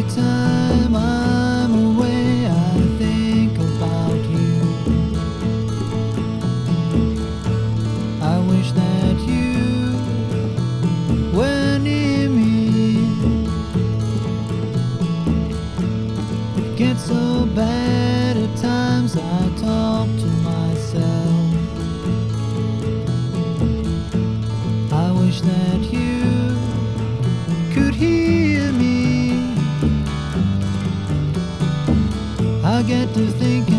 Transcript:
time I'm away, I think about you. I wish that you were near me. It gets so bad at times, I talk to myself. I wish that you could hear me. I get to thinking